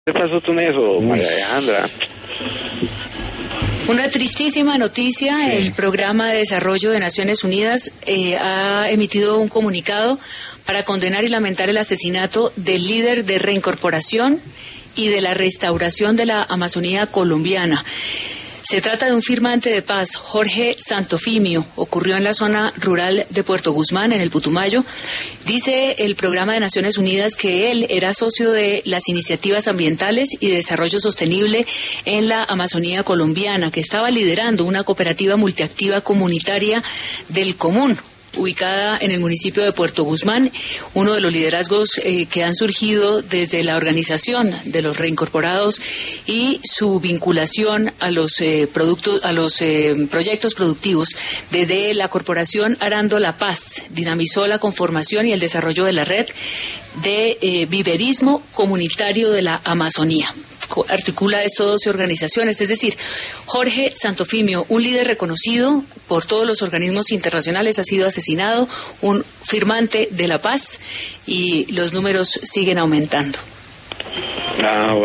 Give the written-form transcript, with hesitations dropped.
¿Qué pasó con eso, María Alejandra? Una tristísima noticia, sí. El Programa de Desarrollo de Naciones Unidas ha emitido un comunicado para condenar y lamentar el asesinato del líder de reincorporación y de la restauración de la Amazonía colombiana. Se trata de un firmante de paz, Jorge Santofimio. Ocurrió en la zona rural de Puerto Guzmán, en el Putumayo. Dice el Programa de Naciones Unidas que él era socio de las iniciativas ambientales y de desarrollo sostenible en la Amazonía colombiana, que estaba liderando una cooperativa multiactiva comunitaria del Común, ubicada en el municipio de Puerto Guzmán, uno de los liderazgos que han surgido desde la organización de los reincorporados y su vinculación a los proyectos productivos. Desde la corporación Arando la Paz dinamizó la conformación y el desarrollo de la red de viverismo comunitario de la Amazonía. Articula esto 12 organizaciones, es decir, Jorge Santofimio, un líder reconocido por todos los organismos internacionales, ha sido asesinado, un firmante de la paz, y los números siguen aumentando.